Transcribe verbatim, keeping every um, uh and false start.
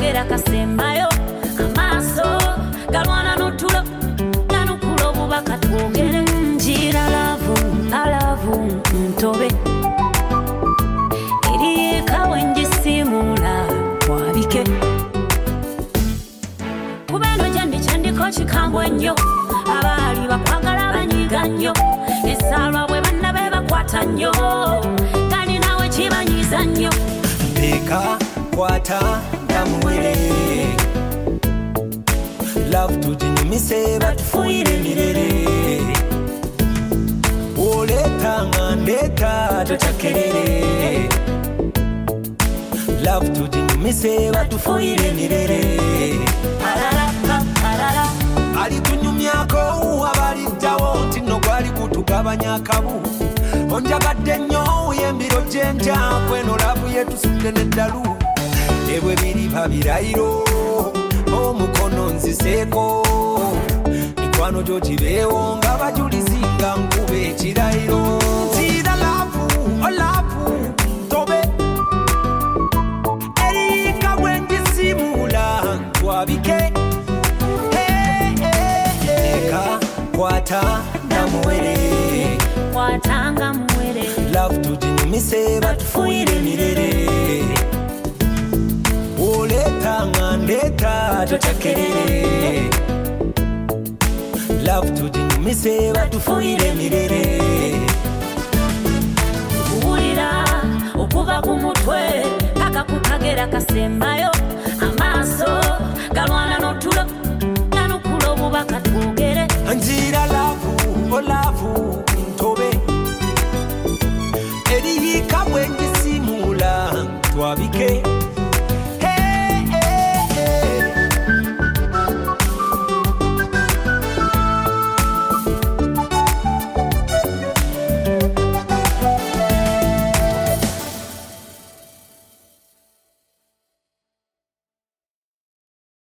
kagera kasembayo amaaso galwana n'otulo ganukulo bubaka twogere njira lavu alavu ntobe eri kawenjisimula wabike kubeno jandi chandiko chikambwe nnyo abali bakwagala banyiga nnyo esalwa bwe banna be bakwata nnyo kandi nawe kibanyiza nnyo Eka kwata ndamuwere Love tujinyumise batufuire mirere Oleta ngandeta tochakerere Love tujinyumise batufuire mirere Parara parara Ali tunyumyako abali tawo tino gwali kutugabanya kabu Onjagadde nnyo yembiro jenja kweno labu yetu sinde neddalu Ebwe biri babirayiro omukono nziseko Mikwano gyo gibeewo nga bajulizinga nkube ekirayiro Nzira lavu olavu tobe Erika bwenjisimula twabike Eka kwata ndamuwere kwatanga muwere Love tujinyumise batufuire mirere Oleta ngandeta tochakerere Love tujinyumise batufuire mirere kuwulira okuva ku mutwe paka ku kagera kasemba